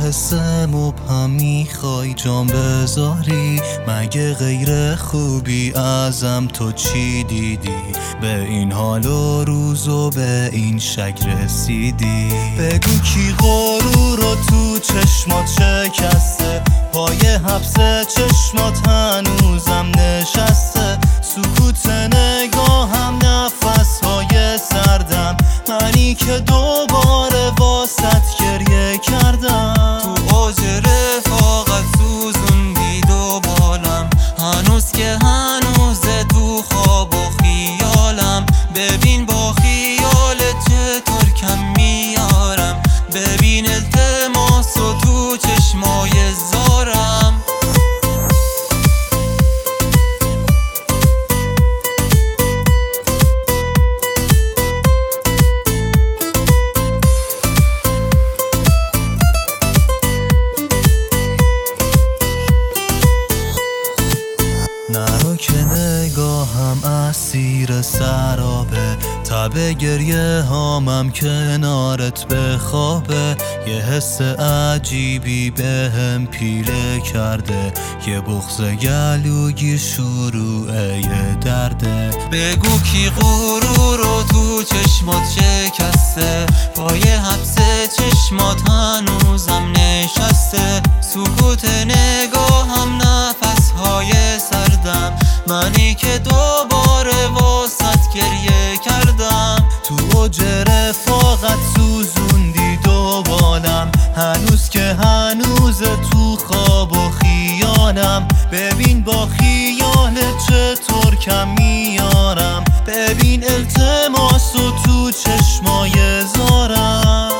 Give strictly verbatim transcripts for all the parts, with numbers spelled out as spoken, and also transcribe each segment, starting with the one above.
حس مبهم میخوای جام بذاری؟ مگه غیر خوبی ازم تو چی دیدی؟ به این حال و روز و به این شک رسیدی؟ بگو کی غرور رو تو چشمات شکسته؟ پای حبس چشمات هنوزم نشسته؟ سکوت نگاهم نفسهای سردم، منی که دوباره واسط گریه کردم. تو اوج رفاقت سوزوندی دو بالم، هنوز که هنوزه تو خواب و خیالم. ببین با خیالت چطور کم میارم، ببین التماس و تو چشمای زارم. نرو که نگاهم اسیر سرابه، تب گریه هامم کنارت بخوابه. یه حس عجیبی به هم پیله کرده، یه بغض گلوگی شروعه یه درده. بگو کی غرور رو تو چشمات شکسته؟ پای حبس چشمات هنوزم نشسته؟ سکوت نگاهم نفسهای سردم، منی که دوباره واسط گریه کردم. تو اوج رفاقت سوزوندی دو بالم، هنوز که هنوز تو خواب و خیالم. ببین با خیال چطور کم میارم، ببین التماس و تو چشمای زارم.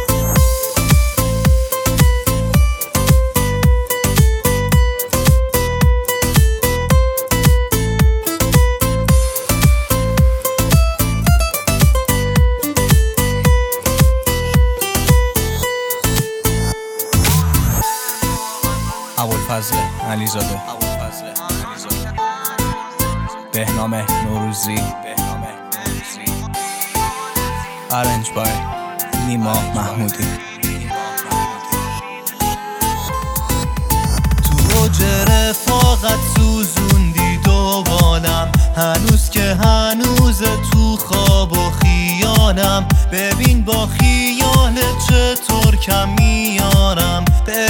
ابوالفضل علیزاده، بهنام نوروزی، ارنج بای نیما محمودی. تو اوج رفاقت سوزوندی دو بالم، هنوز که هنوز تو خواب و خیالم. ببین با خیال چطور کم میارم،